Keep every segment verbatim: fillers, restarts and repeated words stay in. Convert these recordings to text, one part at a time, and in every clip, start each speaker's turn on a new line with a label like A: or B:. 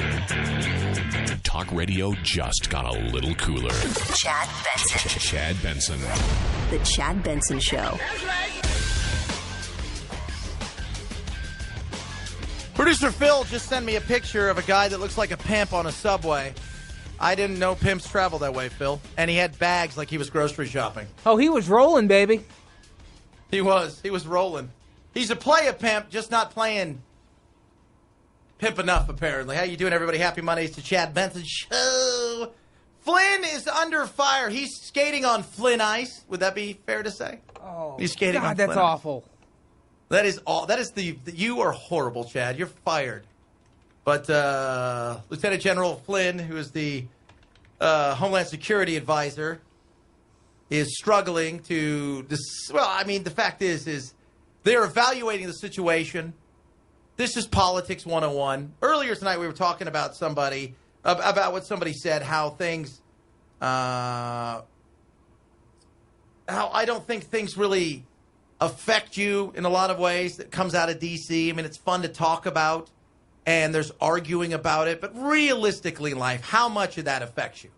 A: Talk radio just got a little cooler.
B: Chad Benson.
A: Chad Benson.
B: The Chad Benson Show.
C: Producer Phil just sent me a picture of a guy that looks like a pimp on a subway. I didn't know pimps travel that way, Phil. And he had bags like he was grocery shopping.
D: Oh, he was rolling, baby.
C: He was. He was rolling. He's a play a pimp, just not playing pimp enough, apparently. How you doing, everybody? Happy Mondays to Chad Benson Show. Flynn is under fire. He's skating on Flynn ice. Would that be fair to say?
D: Oh,
C: He's skating
D: God,
C: on
D: that's
C: Flynn
D: awful.
C: Ice. That is all. That is the, the. You are horrible, Chad. You're fired. But uh, Lieutenant General Flynn, who is the uh, Homeland Security advisor, is struggling to. Dis- well, I mean, the fact is, is they're evaluating the situation. This is politics one oh one. Earlier tonight, we were talking about somebody about what somebody said, how things, uh, how I don't think things really affect you in a lot of ways. That comes out of D C. I mean, it's fun to talk about, and there's arguing about it. But realistically in life, how much of that affects you?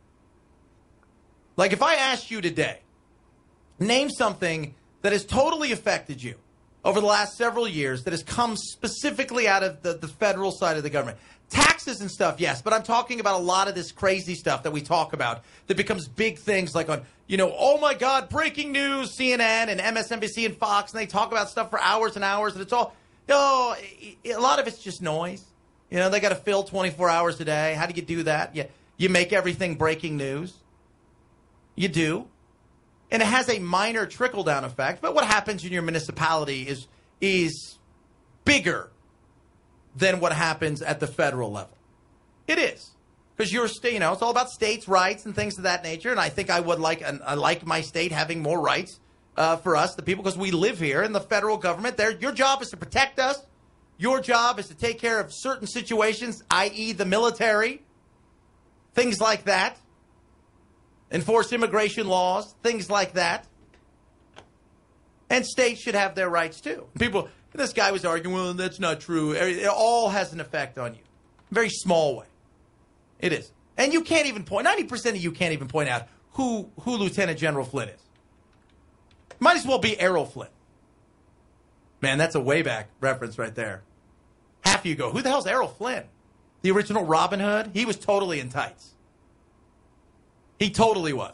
C: Like if I asked you today, name something that has totally affected you over the last several years that has come specifically out of the, the federal side of the government. Taxes and stuff, yes, but I'm talking about a lot of this crazy stuff that we talk about that becomes big things like on, you know, oh my God, breaking news, C N N and M S N B C and Fox, and they talk about stuff for hours and hours, and it's all, oh, a lot of it's just noise. You know, they got to fill twenty-four hours a day. How do you do that? You, you make everything breaking news. You do. And it has a minor trickle-down effect, but what happens in your municipality is is bigger than what happens at the federal level. It is. Because you're, you know, it's all about states' rights and things of that nature, and I think I would like I like my state having more rights uh, for us, the people, because we live here, and the federal government, your job is to protect us. Your job is to take care of certain situations, that is the military, things like that. Enforce immigration laws, things like that. And states should have their rights, too. People, this guy was arguing, well, that's not true. It all has an effect on you. Very small way. It is. And you can't even point, ninety percent of you can't even point out who, who Lieutenant General Flynn is. Might as well be Errol Flynn. Man, that's a way back reference right there. Half of you go, who the hell's Errol Flynn? The original Robin Hood? He was totally in tights. He totally was.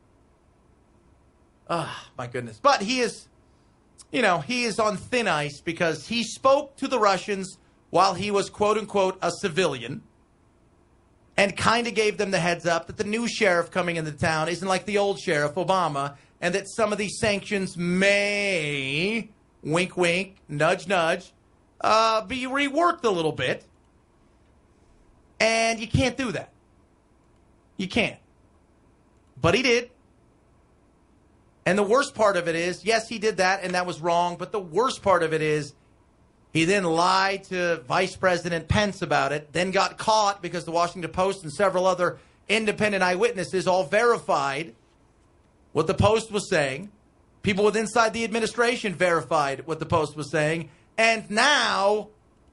C: Ah, oh, my goodness. But he is, you know, he is on thin ice because he spoke to the Russians while he was, quote unquote, a civilian, and kind of gave them the heads up that the new sheriff coming into town isn't like the old sheriff, Obama, and that some of these sanctions may, wink, wink, nudge, nudge, uh, be reworked a little bit. And you can't do that. You can't. But he did. And the worst part of it is, yes, he did that, and that was wrong. But the worst part of it is he then lied to Vice President Pence about it, then got caught because the Washington Post and several other independent eyewitnesses all verified what the Post was saying. People with inside the administration verified what the Post was saying. And now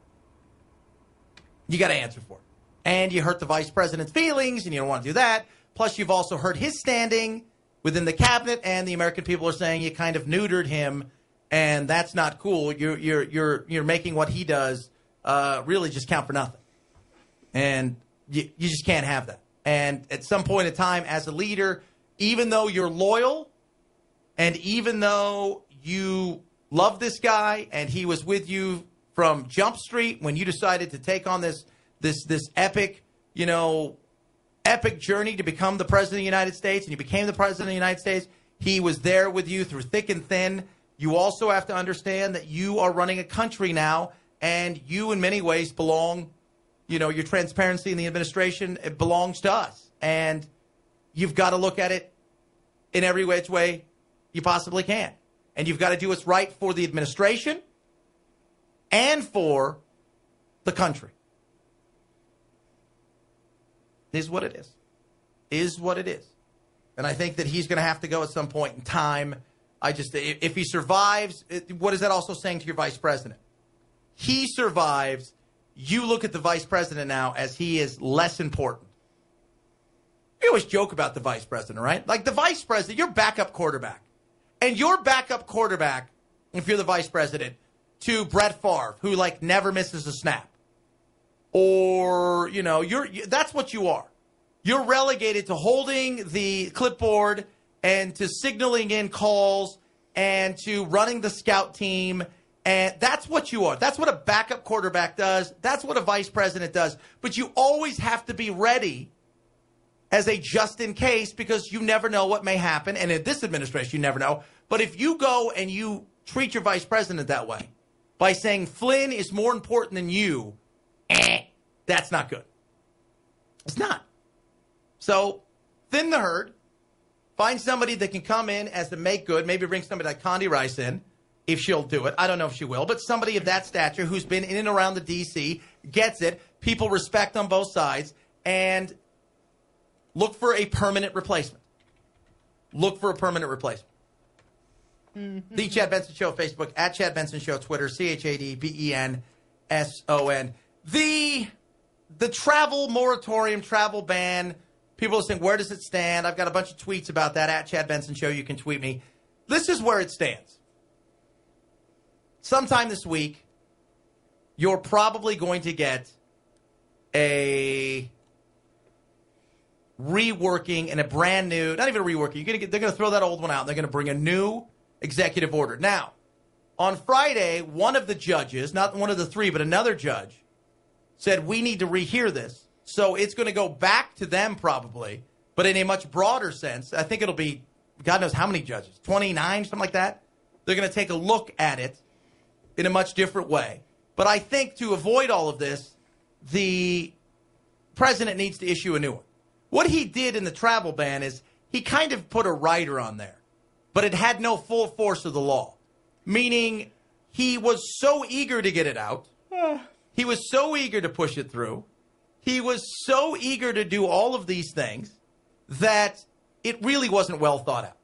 C: you got to answer for it. And you hurt the Vice President's feelings, and you don't want to do that. Plus, you've also hurt his standing within the cabinet, and the American people are saying you kind of neutered him, and that's not cool. You're you're you're you're making what he does uh, really just count for nothing, and you you just can't have that. And at some point in time, as a leader, even though you're loyal, and even though you love this guy, and he was with you from Jump Street when you decided to take on this this this epic, you know. epic journey to become the president of the United States, and you became the president of the United States. He was there with you through thick and thin. You also have to understand that you are running a country now, and you in many ways belong, you know, your transparency in the administration, it belongs to us. And you've got to look at it in every which way you possibly can. And you've got to do what's right for the administration and for the country. Is what it is. Is what it is. And I think that he's going to have to go at some point in time. I just, if he survives, what is that also saying to your vice president? He survives, you look at the vice president now as he is less important. We always joke about the vice president, right? Like the vice president, your backup quarterback. And your backup quarterback, if you're the vice president, to Brett Favre, who like never misses a snap. Or, you know, you're that's what you are. You're relegated to holding the clipboard and to signaling in calls and to running the scout team. And that's what you are. That's what a backup quarterback does. That's what a vice president does. But you always have to be ready as a just in case, because you never know what may happen. And in this administration, you never know. But if you go and you treat your vice president that way by saying Flynn is more important than you, eh, that's not good. It's not. So thin the herd. Find somebody that can come in as the make good. Maybe bring somebody like Condi Rice in, if she'll do it. I don't know if she will. But somebody of that stature who's been in and around the D C, gets it. People respect on both sides. And look for a permanent replacement. Look for a permanent replacement. Mm-hmm. The Chad Benson Show, Facebook, at Chad Benson Show, Twitter, C H A D B E N S O N. The, the travel moratorium, travel ban, people are saying, where does it stand? I've got a bunch of tweets about that, at Chad Benson Show. You can tweet me. This is where it stands. Sometime this week, you're probably going to get a reworking and a brand new, not even a reworking, you're gonna get, they're going to throw that old one out and they're going to bring a new executive order. Now, on Friday, one of the judges, not one of the three, but another judge, said we need to rehear this. So it's going to go back to them probably, but in a much broader sense. I think it'll be, God knows how many judges, twenty-nine, something like that. They're going to take a look at it in a much different way. But I think to avoid all of this, the president needs to issue a new one. What he did in the travel ban is he kind of put a rider on there, but it had no full force of the law, meaning he was so eager to get it out. He was so eager to push it through. He was so eager to do all of these things that it really wasn't well thought out.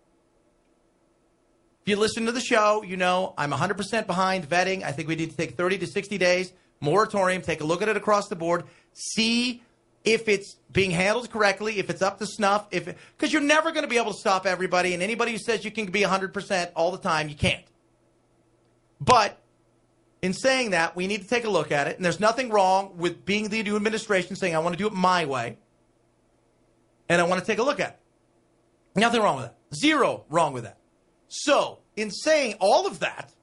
C: If you listen to the show, you know I'm one hundred percent behind vetting. I think we need to take thirty to sixty days, moratorium, take a look at it across the board, see if it's being handled correctly, if it's up to snuff, if because you're never going to be able to stop everybody, and anybody who says you can be one hundred percent all the time, you can't. But in saying that, we need to take a look at it, and there's nothing wrong with being the new administration saying, I want to do it my way, and I want to take a look at it. Nothing wrong with that. Zero wrong with that. So, in saying all of that,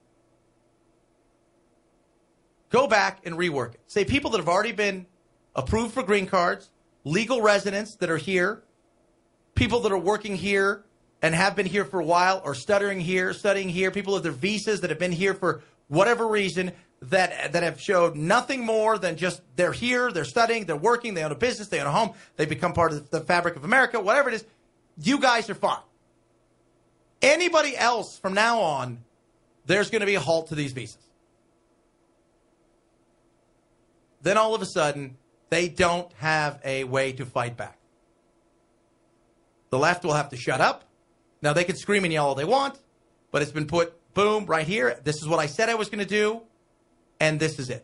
C: go back and rework it. Say people that have already been approved for green cards, legal residents that are here, people that are working here and have been here for a while, or studying here, studying here, people with their visas that have been here for whatever reason, that that have showed nothing more than just they're here, they're studying, they're working, they own a business, they own a home, they become part of the fabric of America, whatever it is, you guys are fine. Anybody else from now on, there's going to be a halt to these visas. Then all of a sudden, they don't have a way to fight back. The left will have to shut up. Now, they can scream and yell all they want, but it's been put, boom, right here. This is what I said I was going to do, and this is it.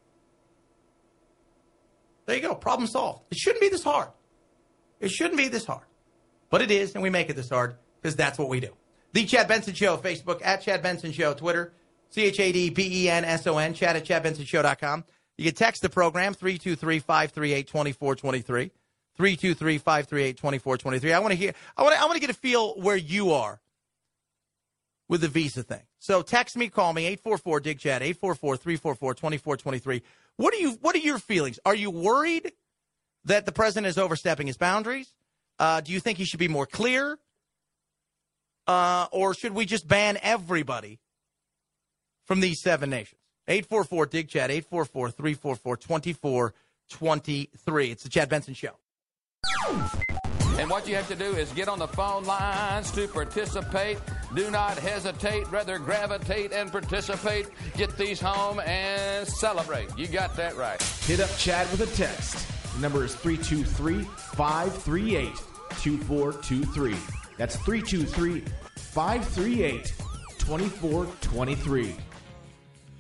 C: There you go. Problem solved. It shouldn't be this hard. It shouldn't be this hard. But it is, and we make it this hard because that's what we do. The Chad Benson Show, Facebook, at Chad Benson Show, Twitter, C H A D B E N S O N, Chad at chad benson show dot com. You can text the program, three two three, five three eight, two four two three, three two three, five three eight, two four two three. I want to hear, I want to, I want to get a feel where you are with the visa thing. So text me, call me, eight four four, D I G, Chad, eight four four, three four four, two four two three. What are you, what are your feelings? Are you worried that the president is overstepping his boundaries? Uh, do you think he should be more clear? Uh, or should we just ban everybody from these seven nations? eight four four, D I G, Chad, eight four four, three four four, two four two three. It's the Chad Benson Show.
D: And what you have to do is get on the phone lines to participate. Do not hesitate, rather gravitate and participate. Get these home and celebrate. You got that right.
E: Hit up Chad with a text. The number is three two three, five three eight, two four two three. That's three two three, five three eight, two four two three.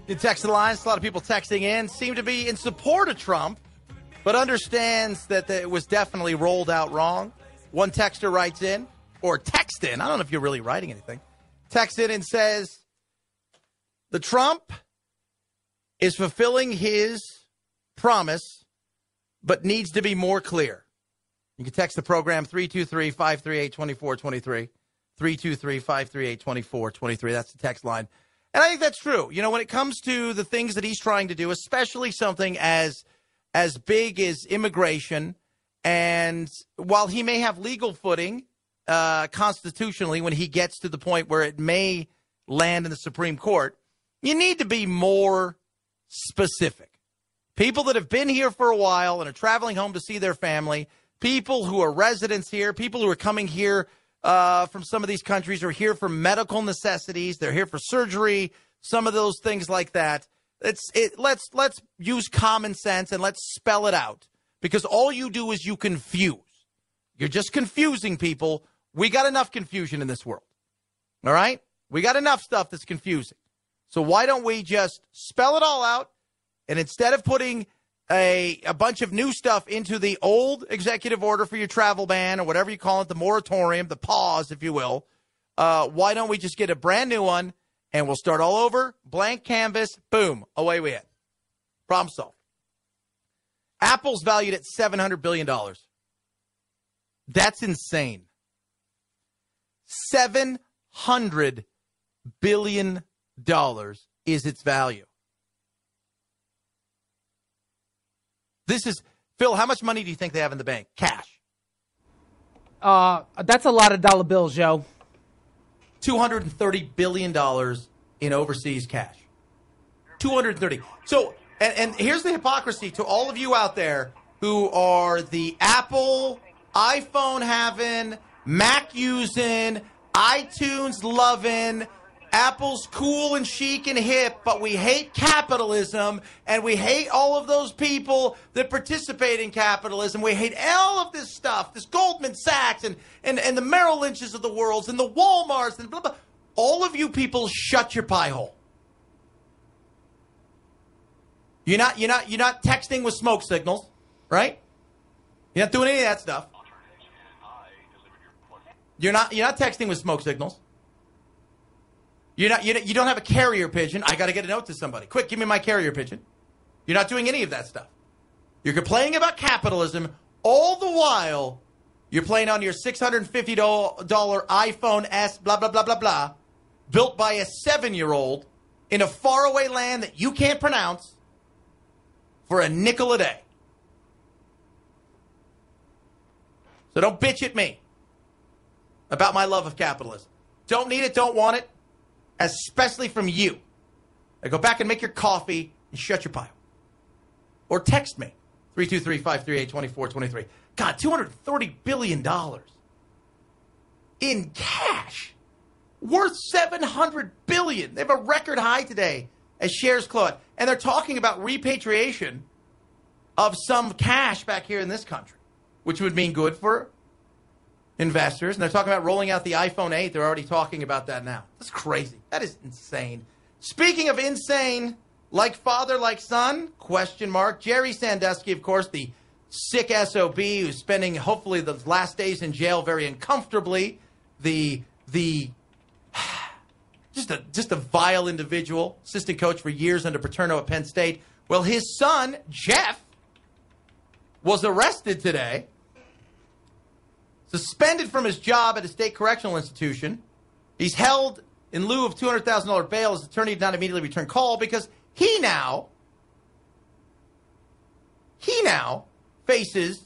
C: You text the lines. A lot of people texting in seem to be in support of Trump, but understands that it was definitely rolled out wrong. One texter writes in, or text in. I don't know if you're really writing anything. Text in and says, the Trump is fulfilling his promise, but needs to be more clear. You can text the program three two three, five three eight, two four two three. three two three, five three eight, two four two three. That's the text line. And I think that's true. You know, when it comes to the things that he's trying to do, especially something as as big as immigration, and while he may have legal footing uh, constitutionally when he gets to the point where it may land in the Supreme Court, you need to be more specific. People that have been here for a while and are traveling home to see their family, people who are residents here, people who are coming here uh, from some of these countries are here for medical necessities. They're here for surgery, some of those things like that. It's it. Let's let's use common sense and let's spell it out, because all you do is you confuse. You're just confusing people. We got enough confusion in this world. All right? We got enough stuff that's confusing. So why don't we just spell it all out, and instead of putting a, a bunch of new stuff into the old executive order for your travel ban or whatever you call it, the moratorium, the pause, if you will, uh, why don't we just get a brand new one, and we'll start all over, blank canvas, boom, away we head. Problem solved. Apple's valued at seven hundred billion dollars. That's insane. seven hundred billion dollars. Dollars is its value. This is, Phil, how much money do you think they have in the bank? Cash.
F: Uh, that's a lot of dollar bills, Joe.
C: two hundred thirty billion dollars in overseas cash. two hundred thirty. So, and, and here's the hypocrisy to all of you out there who are the Apple, iPhone having, Mac using, iTunes loving, Apple's cool and chic and hip, but we hate capitalism, and we hate all of those people that participate in capitalism. We hate all of this stuff, this Goldman Sachs and, and, and the Merrill Lynches of the world and the Walmarts and blah, blah. All of you people shut your pie hole. You're not, you're not, you're not texting with smoke signals, right? You're not doing any of that stuff. You're not, you're not texting with smoke signals. You're not, you you don't have a carrier pigeon. I got to get a note to somebody. Quick, give me my carrier pigeon. You're not doing any of that stuff. You're complaining about capitalism. All the while, you're playing on your six hundred fifty dollars iPhone S, blah, blah, blah, blah, blah, built by a seven-year-old in a faraway land that you can't pronounce for a nickel a day. So don't bitch at me about my love of capitalism. Don't need it, don't want it. Especially from you. Now go back and make your coffee and shut your pile. Or text me. three two three, five three eight, two four two three. God, two hundred thirty billion dollars in cash. Worth seven hundred billion dollars. They have a record high today as shares close. And they're talking about repatriation of some cash back here in this country, which would mean good for investors. And they're talking about rolling out the iPhone eight. They're already talking about that now. That's crazy. That is insane. Speaking of insane, like father, like son, question mark. Jerry Sandusky, of course, the sick S O B who's spending hopefully the last days in jail very uncomfortably. The the just a just a vile individual, assistant coach for years under Paterno at Penn State. Well, his son, Jeff, was arrested today. Suspended from his job at a state correctional institution. He's held in lieu of two hundred thousand dollars bail. His attorney did not immediately return call because he now, he now faces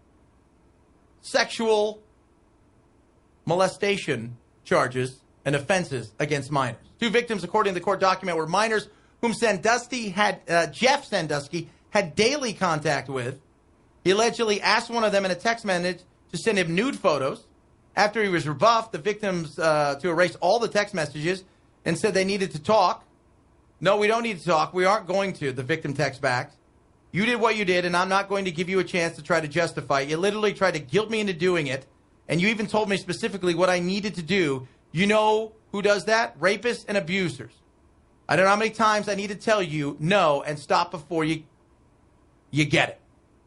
C: sexual molestation charges and offenses against minors. Two victims, according to the court document, were minors whom Sandusky had, uh, Jeff Sandusky had daily contact with. He allegedly asked one of them in a text message to send him nude photos. After he was rebuffed, the victims uh, to erase all the text messages and said they needed to talk. No, we don't need to talk. We aren't going to, the victim text back. You did what you did, and I'm not going to give you a chance to try to justify it. You literally tried to guilt me into doing it, and you even told me specifically what I needed to do. You know who does that? Rapists and abusers. I don't know how many times I need to tell you no and stop before you you get it.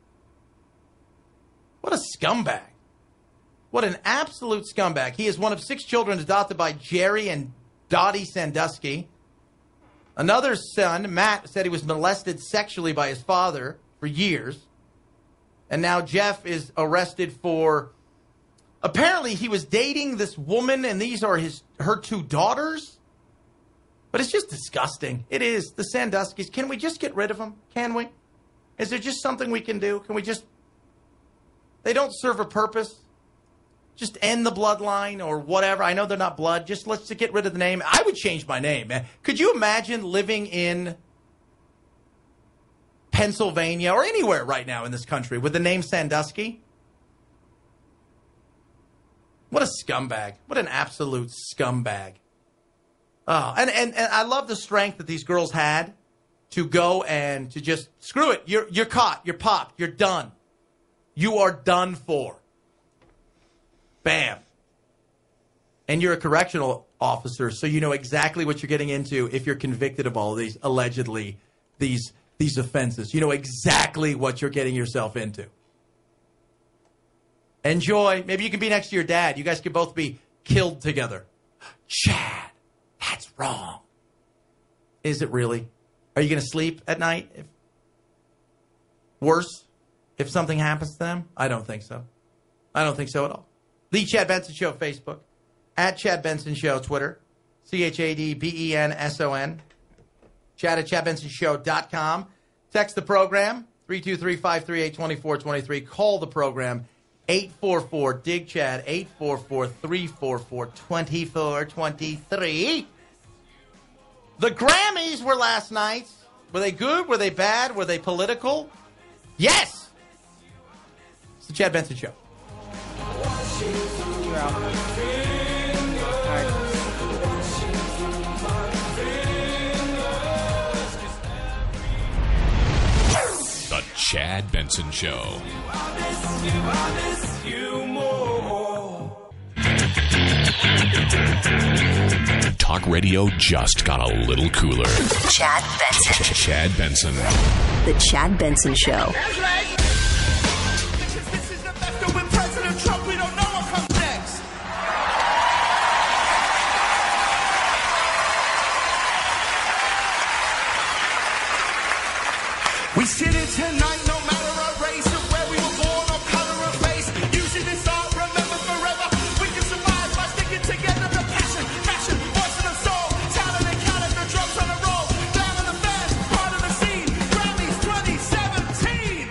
C: What a scumbag. What an absolute scumbag. He is one of six children adopted by Jerry and Dottie Sandusky. Another son, Matt, said he was molested sexually by his father for years. And now Jeff is arrested for, apparently he was dating this woman and these are his her two daughters. But it's just disgusting. It is. The Sanduskys. Can we just get rid of them? Can we? Is there just something we can do? Can we just, they don't serve a purpose. Just end the bloodline or whatever. I know they're not blood. Just let's get rid of the name. I would change my name, man. Could you imagine living in Pennsylvania or anywhere right now in this country with the name Sandusky? What a scumbag. What an absolute scumbag. Oh, and, and, and I love the strength that these girls had to go and to just, screw it. You're, you're caught. You're popped. You're done. You are done for. Bam. And you're a correctional officer, so you know exactly what you're getting into if you're convicted of all of these, allegedly, these these offenses. You know exactly what you're getting yourself into. Enjoy. Maybe you can be next to your dad. You guys could both be killed together. Chad, that's wrong. Is it really? Are you going to sleep at night? If, worse, if something happens to them? I don't think so. I don't think so at all. The Chad Benson Show, Facebook. At Chad Benson Show, Twitter. C H A D B E N S O N. Chad at chad benson show dot com. Text the program, three two three, five three eight, two four two three. Call the program, eight four four, D I G, Chad, eight four four, three four four, two four two three. The Grammys were last night. Were they good? Were they bad? Were they political? Yes! It's the Chad Benson Show.
A: The Chad Benson Show. Talk radio just got a little cooler.
B: Chad Benson.
A: Chad Benson.
B: The Chad Benson Show.
G: That's right. This is the best with President Trump. We don't know what comes next. We sit here tonight, no matter our race or where we were born or color of face. Using this art, remember forever. We can survive by sticking together. The passion, passion, voice of the soul. Talent and calendar, drums on the roll. Glam on the fans, part of the scene. Grammys twenty seventeen.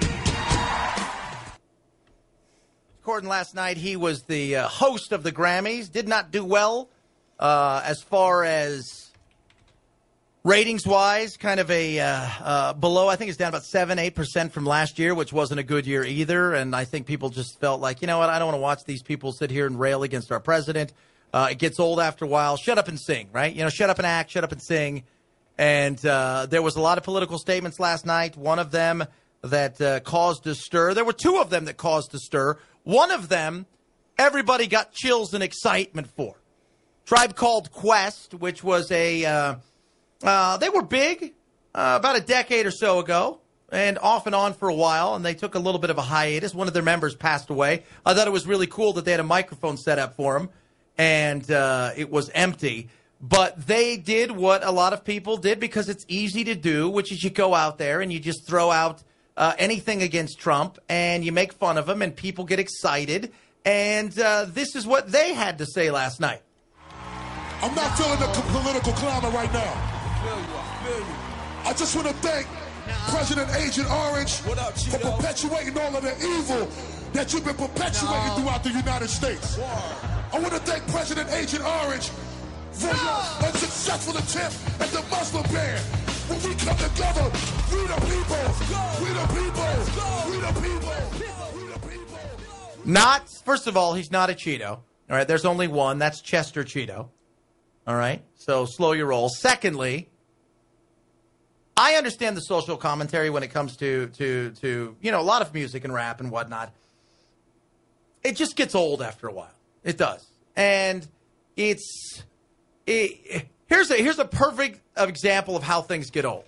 C: According last night, he was the uh, host of the Grammys. Did not do well uh, as far as ratings-wise, kind of a uh, uh, below. I think it's down about seven, eight percent from last year, which wasn't a good year either. And I think people just felt like, you know what, I don't want to watch these people sit here and rail against our president. Uh, it gets old after a while. Shut up and sing, right? You know, shut up and act, shut up and sing. And uh, there was a lot of political statements last night. One of them that uh, caused a stir. There were two of them that caused a stir. One of them, everybody got chills and excitement for. Tribe Called Quest, which was a... Uh, Uh, they were big uh, about a decade or so ago and off and on for a while, and they took a little bit of a hiatus. One of their members passed away. I thought it was really cool that they had a microphone set up for him, and uh, it was empty. But they did what a lot of people did because it's easy to do, which is you go out there and you just throw out uh, anything against Trump, and you make fun of him, and people get excited. And uh, this is what they had to say last night.
H: I'm not feeling the political climate right now. I just want to thank President Agent Orange for perpetuating all of the evil that you've been perpetuating throughout the United States. I want to thank President Agent Orange for your unsuccessful attempt at the Muslim ban. When we come together, we the people, we the people, we the people, we the people.
C: Not, first of all, he's not a Cheeto. All right, there's only one. That's Chester Cheeto. All right, so slow your roll. Secondly, I understand the social commentary when it comes to, to, to, you know, a lot of music and rap and whatnot. It just gets old after a while. It does. And it's, it, Here's a here's a perfect example of how things get old.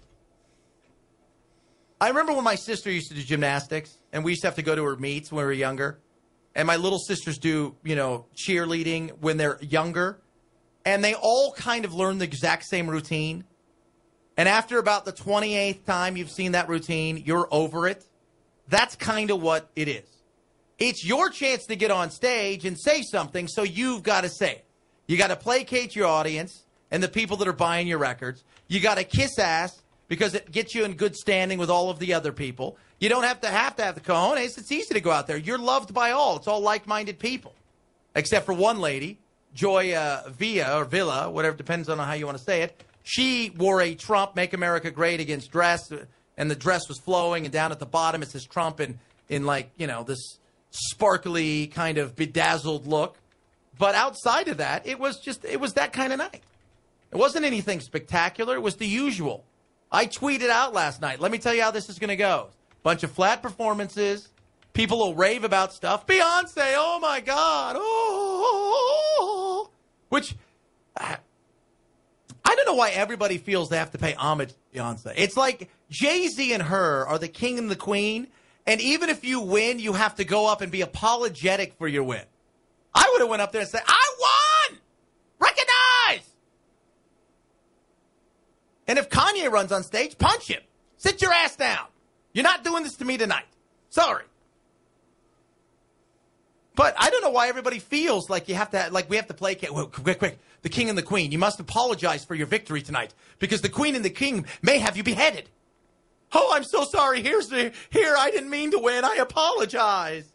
C: I remember when my sister used to do gymnastics, and we used to have to go to her meets when we were younger. And my little sisters do, you know, cheerleading when they're younger. And they all kind of learn the exact same routine. And after about the twenty-eighth time you've seen that routine, you're over it. That's kind of what it is. It's your chance to get on stage and say something, so you've got to say it. You got to placate your audience and the people that are buying your records. You got to kiss ass because it gets you in good standing with all of the other people. You don't have to have to have the cojones. It's easy to go out there. You're loved by all. It's all like-minded people, except for one lady, Joy uh, Villa or Villa, whatever, depends on how you want to say it. She wore a Trump Make America Great Against dress, and the dress was flowing, and down at the bottom it says Trump in, in like, you know, this sparkly kind of bedazzled look. But outside of that, it was just, it was that kind of night. It wasn't anything spectacular. It was the usual. I tweeted out last night, let me tell you how this is going to go. Bunch of flat performances. People will rave about stuff. Beyonce, oh my God. Oh, which, I don't know why everybody feels they have to pay homage to Beyonce. It's like Jay-Z and her are the king and the queen. And even if you win, you have to go up and be apologetic for your win. I would have went up there and said, I won! Recognize! And if Kanye runs on stage, punch him. Sit your ass down. You're not doing this to me tonight. Sorry. But I don't know why everybody feels like you have to, like we have to play, well, quick, quick, the king and the queen. You must apologize for your victory tonight because the queen and the king may have you beheaded. Oh, I'm so sorry. Here's the, here, I didn't mean to win. I apologize.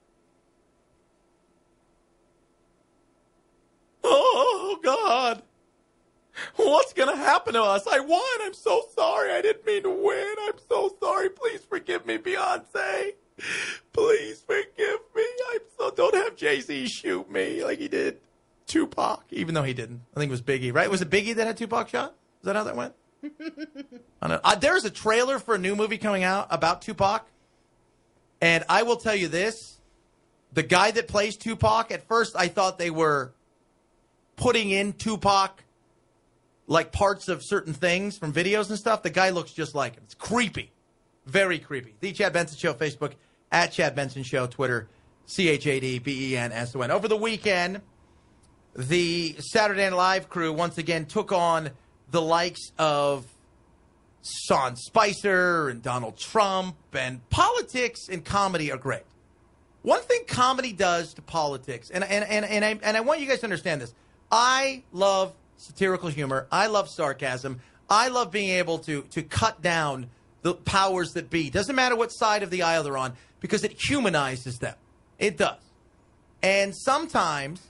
C: Oh, God. What's going to happen to us? I won. I'm so sorry. I didn't mean to win. I'm so sorry. Please forgive me, Beyonce. Please forgive me. I'm so, don't have Jay-Z shoot me like he did Tupac, even though he didn't. I think it was Biggie, right? Was it Biggie that had Tupac shot? Is that how that went? I don't know. Uh, there's a trailer for a new movie coming out about Tupac. And I will tell you this. The guy that plays Tupac, at first I thought they were putting in Tupac like parts of certain things from videos and stuff. The guy looks just like him. It's creepy. Very creepy. The Chad Benson Show, Facebook, at Chad Benson Show, Twitter, C H A D B E N S O N. Over the weekend, the Saturday Night Live crew once again took on the likes of Sean Spicer and Donald Trump, and politics and comedy are great. One thing comedy does to politics, and, and, and, and, I, and I want you guys to understand this. I love satirical humor. I love sarcasm. I love being able to to cut down the powers that be. Doesn't matter what side of the aisle they're on, because it humanizes them. It does. And sometimes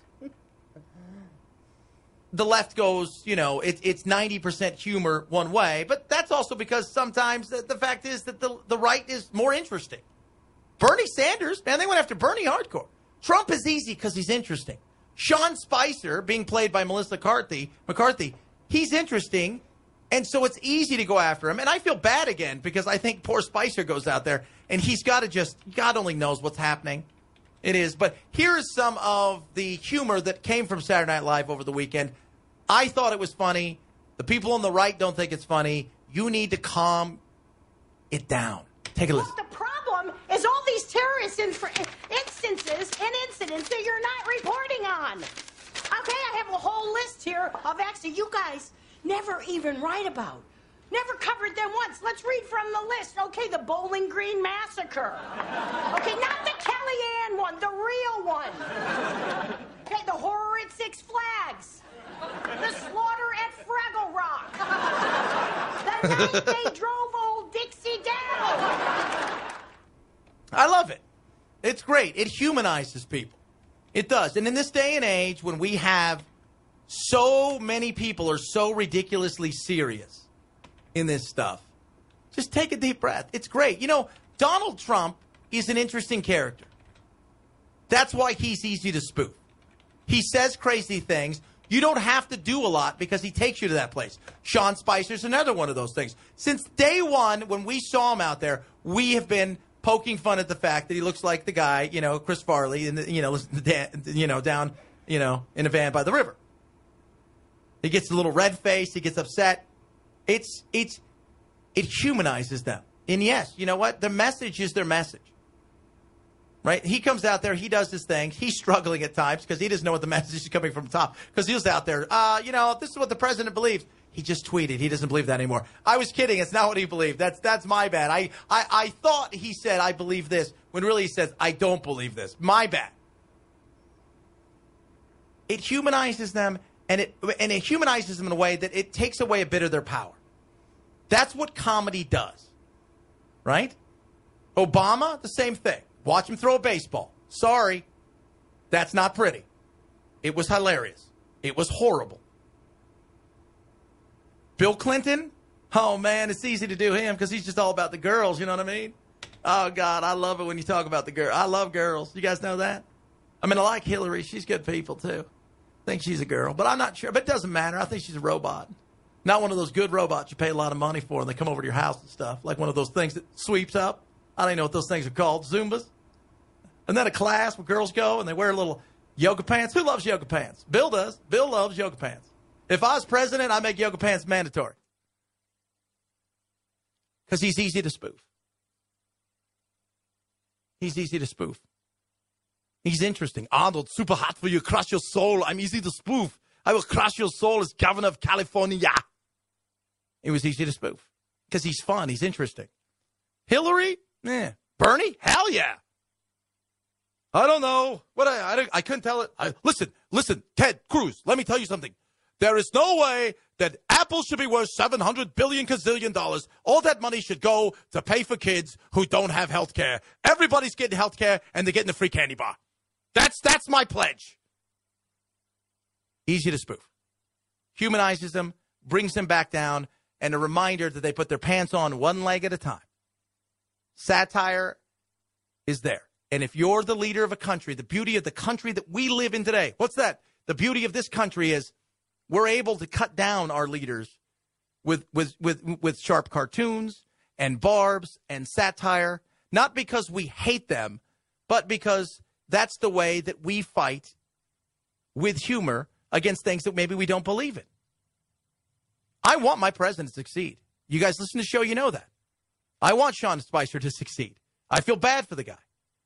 C: the left goes, you know, it, it's ninety percent humor one way, but that's also because sometimes the, the fact is that the, the right is more interesting. Bernie Sanders, man, they went after Bernie hardcore. Trump is easy because he's interesting. Sean Spicer, being played by Melissa McCarthy, McCarthy, he's interesting, and so it's easy to go after him. And I feel bad again because I think poor Spicer goes out there, and he's got to just, God only knows what's happening. It is. But here is some of the humor that came from Saturday Night Live over the weekend. I thought it was funny. The people on the right don't think it's funny. You need to calm it down. Take a listen.
I: Look, the problem is all these terrorist inf- instances and incidents that you're not reporting on. Okay, I have a whole list here of acts that you guys never even write about. Never covered them once. Let's read from the list. Okay, the Bowling Green Massacre. Okay, not the Kellyanne one, the real one. Okay, the horror at Six Flags. The slaughter at Fraggle Rock. The night they drove old Dixie down.
C: I love it. It's great. It humanizes people. It does. And in this day and age when we have so many people are so ridiculously serious in this stuff, just take a deep breath. It's great. You know, Donald Trump is an interesting character. That's why he's easy to spoof. He says crazy things. You don't have to do a lot because he takes you to that place. Sean Spicer's another one of those things. Since day one, when we saw him out there, we have been poking fun at the fact that he looks like the guy, you know, Chris Farley, and you know, you know, down, you know, in a van by the river. He gets a little red face. He gets upset. It's it's it humanizes them. And yes, you know what? Their message is their message. Right? He comes out there. He does his thing. He's struggling at times because he doesn't know what the message is coming from the top. Because he was out there. Uh, you know, this is what the president believes. He just tweeted. He doesn't believe that anymore. I was kidding. It's not what he believed. That's that's my bad. I, I, I thought he said, I believe this, when really he says, I don't believe this. My bad. It humanizes them, and it and it humanizes them in a way that it takes away a bit of their power. That's what comedy does. Right? Obama, the same thing. Watch him throw a baseball. Sorry. That's not pretty. It was hilarious. It was horrible. Bill Clinton, oh, man, it's easy to do him because he's just all about the girls, you know what I mean? Oh, God, I love it when you talk about the girl. I love girls. You guys know that? I mean, I like Hillary. She's good people, too. I think she's a girl, but I'm not sure. But it doesn't matter. I think she's a robot. Not one of those good robots you pay a lot of money for and they come over to your house and stuff, like one of those things that sweeps up. I don't even know what those things are called. Zumbas. And then a class where girls go and they wear little yoga pants. Who loves yoga pants? Bill does. Bill loves yoga pants. If I was president, I'd make yoga pants mandatory. Because he's easy to spoof. He's easy to spoof. He's interesting. Arnold, super hot for you. Crush your soul. I'm easy to spoof. I will crush your soul as governor of California. It was easy to spoof. Because he's fun. He's interesting. Hillary? Yeah. Bernie? Hell yeah. I don't know. What I, I, I couldn't tell it. I, listen, listen, Ted Cruz, let me tell you something. There is no way that Apple should be worth seven hundred billion gazillion dollars. All that money should go to pay for kids who don't have health care. Everybody's getting health care, and they're getting a free candy bar. That's, that's my pledge. Easy to spoof. Humanizes them, brings them back down, and a reminder that they put their pants on one leg at a time. Satire is there. And if you're the leader of a country, the beauty of the country that we live in today, what's that? The beauty of this country is we're able to cut down our leaders with with with, with sharp cartoons and barbs and satire, not because we hate them, but because that's the way that we fight with humor against things that maybe we don't believe in. I want my president to succeed. You guys listen to the show, you know that. I want Sean Spicer to succeed. I feel bad for the guy.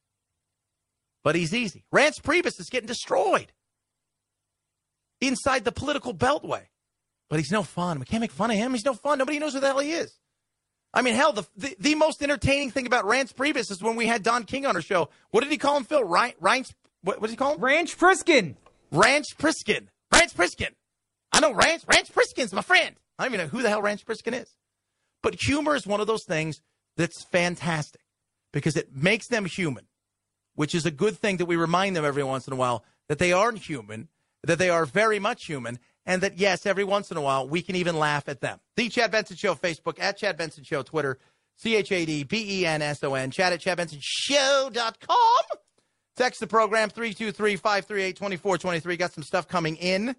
C: But he's easy. Reince Priebus is getting destroyed inside the political beltway. But he's no fun. We can't make fun of him. He's no fun. Nobody knows who the hell he is. I mean, hell, the the, the most entertaining thing about Reince Priebus is when we had Don King on our show. What did he call him, Phil? Reince, Reince what, what did he call him?
F: Ranch Priskin.
C: Ranch Priskin. Reince Priskin. I know Reince. Reince Priskin's my friend. I don't even know who the hell Reince Priskin is. But humor is one of those things that's fantastic because it makes them human, which is a good thing that we remind them every once in a while that they aren't human, that they are very much human, and that, yes, every once in a while, we can even laugh at them. The Chad Benson Show, Facebook, at Chad Benson Show, Twitter, C H A D B E N S O N, chat at chad benson show dot com. Text the program, three two three, five three eight, two four two three. Got some stuff coming in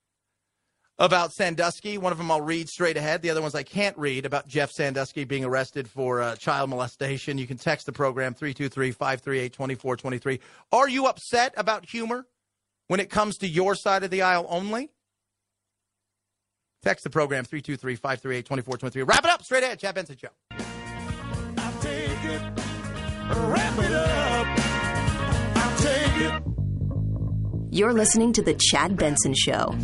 C: about Sandusky. One of them I'll read straight ahead. The other ones I can't read, about Jeff Sandusky being arrested for uh, child molestation. You can text the program, three two three, five three eight, two four two three. Are you upset about humor when it comes to your side of the aisle only? Text the program, three two three, five three eight, two four two three. Wrap it up straight ahead, Chad Benson Show.
G: I'll take it, wrap it up, I'll take it.
B: You're listening to The Chad Benson Show.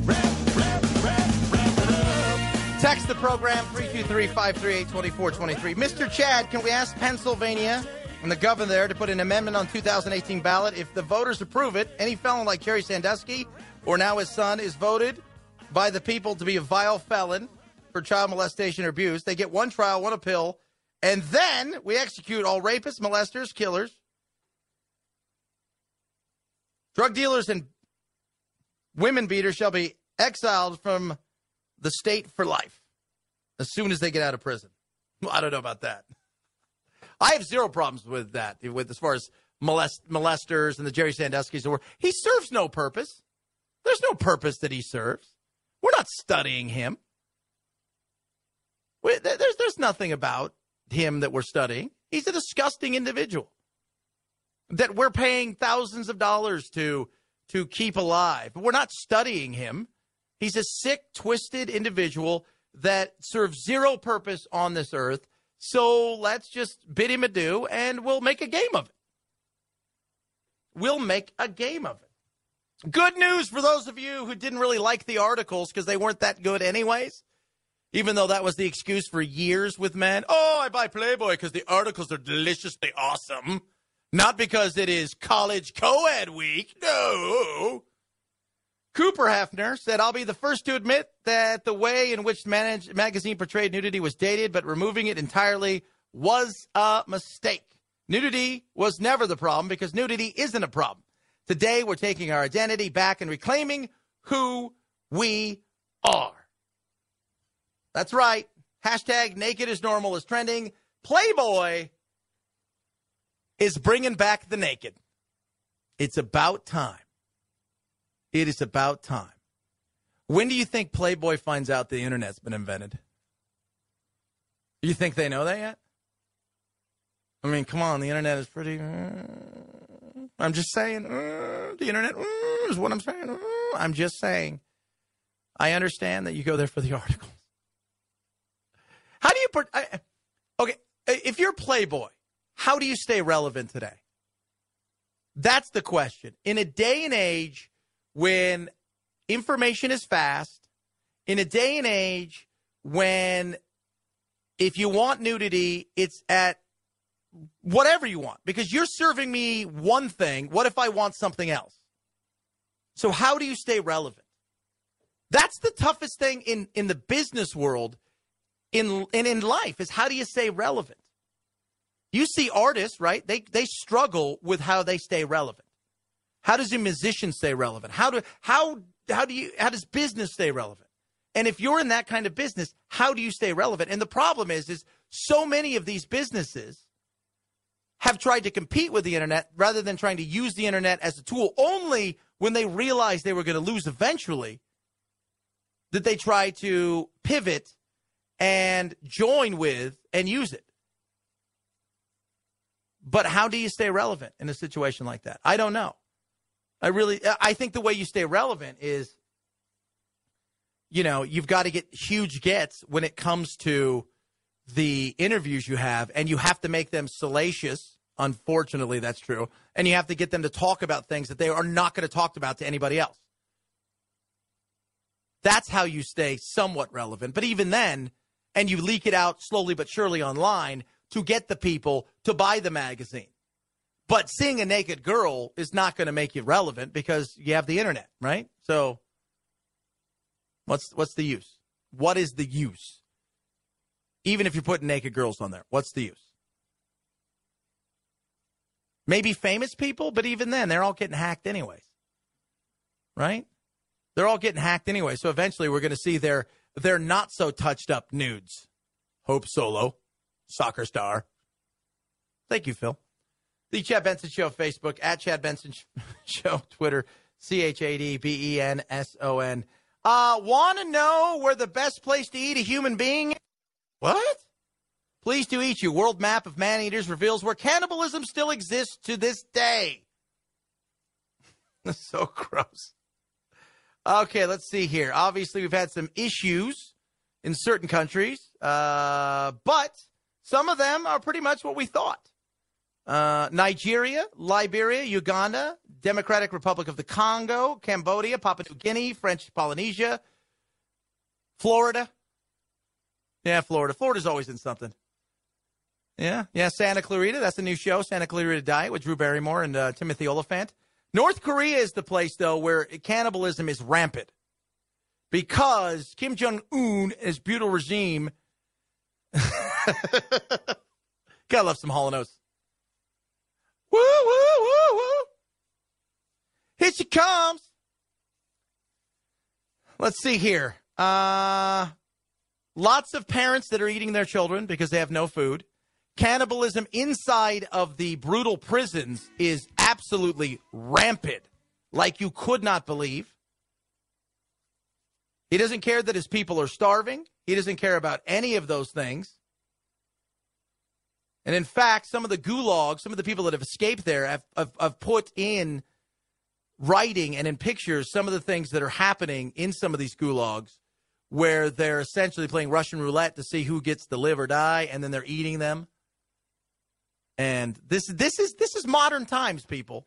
C: Text the program, three two three, five three eight, two four two three. Mister Chad, can we ask Pennsylvania and the governor there to put an amendment on two thousand eighteen ballot? If the voters approve it, any felon like Jerry Sandusky or now his son is voted by the people to be a vile felon for child molestation or abuse. They get one trial, one appeal, and then we execute all rapists, molesters, killers, drug dealers, and women beaters shall be exiled from the state for life as soon as they get out of prison. Well, I don't know about that. I have zero problems with that, with as far as molest, molesters and the Jerry Sanduskys. He serves no purpose. There's no purpose that he serves. We're not studying him. We, there's, there's nothing about him that we're studying. He's a disgusting individual that we're paying thousands of dollars to to keep alive. We're not studying him. He's a sick, twisted individual that serves zero purpose on this earth. So let's just bid him adieu, and we'll make a game of it. We'll make a game of it. Good news for those of you who didn't really like the articles because they weren't that good anyways, even though that was the excuse for years with men. Oh, I buy Playboy because the articles are deliciously awesome. Not because it is college co-ed week. No. Cooper Hefner said, I'll be the first to admit that the way in which manage, magazine portrayed nudity was dated, but removing it entirely was a mistake. Nudity was never the problem because nudity isn't a problem. Today, we're taking our identity back and reclaiming who we are. That's right. Hashtag naked is normal is trending. Playboy is bringing back the naked. It's about time. It is about time. When do you think Playboy finds out the internet's been invented? You think they know that yet? I mean, come on, the internet is pretty... Uh, I'm just saying, uh, the internet uh, is what I'm saying. Uh, I'm just saying. I understand that you go there for the articles. How do you... I, okay, if you're Playboy, how do you stay relevant today? That's the question. In a day and age when information is fast, in a day and age when if you want nudity, it's at whatever you want, because you're serving me one thing. What if I want something else? So how do you stay relevant? That's the toughest thing in, in the business world in and in life is how do you stay relevant? You see artists, right? They they struggle with how they stay relevant. How does a musician stay relevant? How do how how do you how does business stay relevant? And if you're in that kind of business, how do you stay relevant? And the problem is, is so many of these businesses have tried to compete with the internet rather than trying to use the internet as a tool. Only when they realized they were going to lose eventually did they try to pivot and join with and use it. But how do you stay relevant in a situation like that? I don't know. I really, I think the way you stay relevant is, you know, you've got to get huge gets when it comes to the interviews you have, and you have to make them salacious. Unfortunately, that's true. And you have to get them to talk about things that they are not going to talk about to anybody else. That's how you stay somewhat relevant. But even then, and you leak it out slowly but surely online to get the people to buy the magazine. But seeing a naked girl is not going to make you relevant because you have the internet, right? So what's what's the use? What is the use? Even if you're putting naked girls on there, what's the use? Maybe famous people, but even then, they're all getting hacked anyways, right? They're all getting hacked anyway. So eventually we're going to see their, their not-so-touched-up nudes. Hope Solo, soccer star. Thank you, Phil. The Chad Benson Show, Facebook, at Chad Benson Show, Twitter, C H A D B E N S O N. Uh, want to know where the best place to eat a human being is? What? Please to eat you. World map of man-eaters reveals where cannibalism still exists to this day. That's so gross. Okay, let's see here. Obviously, we've had some issues in certain countries, uh, but some of them are pretty much what we thought. Uh, Nigeria, Liberia, Uganda, Democratic Republic of the Congo, Cambodia, Papua New Guinea, French Polynesia, Florida. Yeah, Florida. Florida's always in something. Yeah, yeah, Santa Clarita. That's the new show, Santa Clarita Diet, with Drew Barrymore and uh, Timothy Oliphant. North Korea is the place, though, where cannibalism is rampant because Kim Jong-un and his brutal regime. Gotta love some Hall and Oates. Woo, woo, woo, woo. Here she comes. Let's see here. Uh, lots of parents that are eating their children because they have no food. Cannibalism inside of the brutal prisons is absolutely rampant, like you could not believe. He doesn't care that his people are starving. He doesn't care about any of those things. And in fact, some of the gulags, some of the people that have escaped there have, have, have put in writing and in pictures some of the things that are happening in some of these gulags where they're essentially playing Russian roulette to see who gets to live or die, and then they're eating them. And this this is this is modern times, people.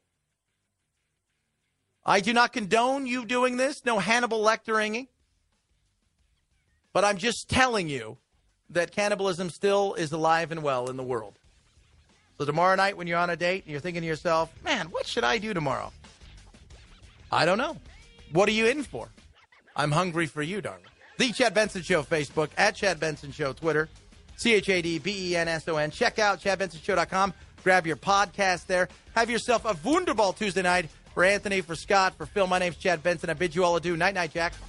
C: I do not condone you doing this. No Hannibal Lectering. But I'm just telling you that cannibalism still is alive and well in the world. So tomorrow night when you're on a date and you're thinking to yourself, man, what should I do tomorrow? I don't know. What are you in for? I'm hungry for you, darling. The Chad Benson Show, Facebook, at Chad Benson Show, Twitter, C H A D B E N S O N. Check out chad benson show dot com. Grab your podcast there. Have yourself a wunderbar Tuesday night. For Anthony, for Scott, for Phil, my name's Chad Benson. I bid you all adieu. Night, night, Jack.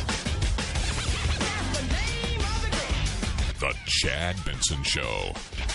A: The Chad Benson Show.